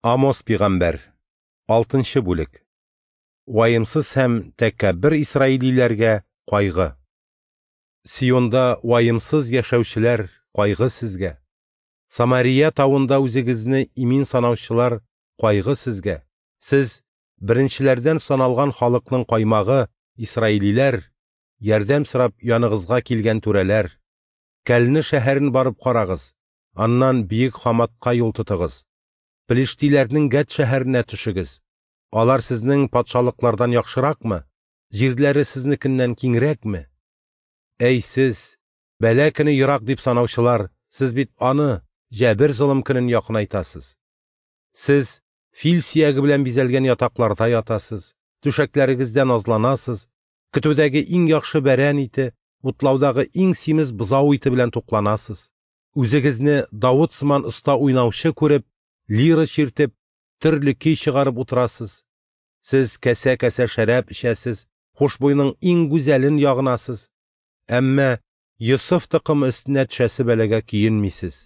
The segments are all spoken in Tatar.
Амос пигамбәр. 6-нчы бүлек. Вайымсыз һәм тәкәббер Исраилиләргә кайгы. Сионда вайымсыз яшәүчеләр, кайгы сезгә. Самария тауында үзегезне имин санаучылар, кайгы сезгә. Сез беренчеләрдән саналган халыкның каймагы, Исраилиләр, ярдәм сорап яныгызга килгән түрәләр. Кәлне шәһәрен барып карагыз, аннан биек Хаматка юл тотыгыз. Филистиләрнең Гәт шәһәренә төшегез. Алар сезнең патшалыклардан яхшыракмы? Җирләре сезнекеннән киңрәкме? Әй сез, бәла көне ерак дип санаучылар, сез бит аны, җәбер золым көнен якынайтасыз. Сез фил сөяге белән бизәлгән ятакларда ятасыз, түшәкләрегездә назланасыз, көтүдәге иң яхшы бәрән ите, утлаудагы иң симез бызау ите белән тукланасыз. Үзегезне Давыд сыман оста уйнаучы күреп, лира чиртеп, төрле көй чыгарып утырасыз. Сез кәсә-кәсә шәраб эчәсез, хушбуйның иң гүзәлен ягынасыз. Әмма Йосыф тыкымы өстенә төшәсе бәләгә киенмисез.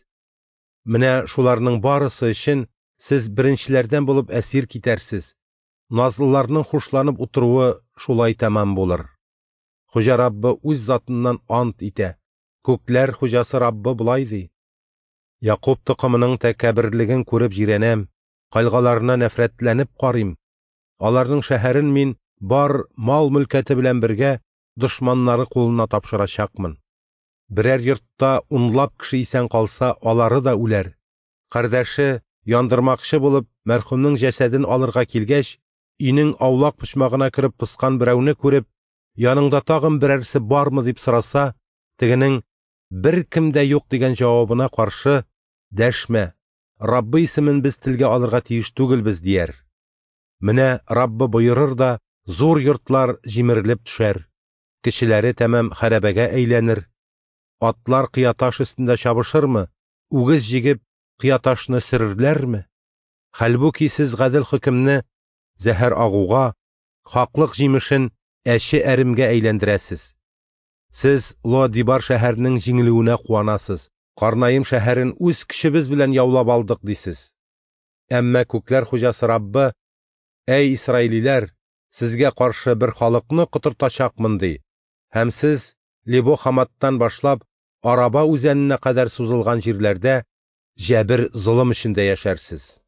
Менә шуларның барысы өчен сез беренчеләрдән булып әсир китәрсез. Назлыларның хушланып утыруы шулай тәмам булыр. Хуҗа Раббы үз затыннан ант итә. Күкләр хуҗасы Раббы булай ди: Якуб тыкымының тәкәбберлеген күреп җирәнәм, кайгыларына нәфрәтләнеп карыйм. Аларның шәһәрен мин бар мал-мөлкәте белән бергә дошманнары кулына тапшырачакмын. Берәр йортта унлап кеше исән калса, алары да үләр. Кардәше яндырмакчы булып мәрхүмнең җәсәден алырга килгәч, өйнең аулак почмагына кереп пыскан берәүне күреп, яныңда тагын берәрсе бармы дип сораса, тегенең бер кем дә юк дигән җавабына каршы, дәшмә, Раббы исемен без телгә алырга тиеш түгелбез дияр. Менә Раббы боерыр да, зур йортлар җимерелеп төшәр. Кешеләре тәмам хәрабәгә әйләнер. Атлар кыяташ өстендә чабышырмы? Үгез җигеп, кыяташны сөрерләрме? Хәлбуки сез гадел хөкемне зәһәр агуга, хаклык җимешен әче әремгә әйләндерәсез. Сез Лодибар шәһәренең җиңелүенә куанасыз. Карнаим шәһәрен үз көчебез белән яулап алдык дисез. Әмма күкләр хуҗасы Раббы: Әй Исраилиләр, сезгә каршы бер халыкны котыртачакмын ди. Һәм сез Лебо Хаматтан башлап Араба үзәненә кадәр сузылган җирләрдә җәбер золым эчендә яшәрсез.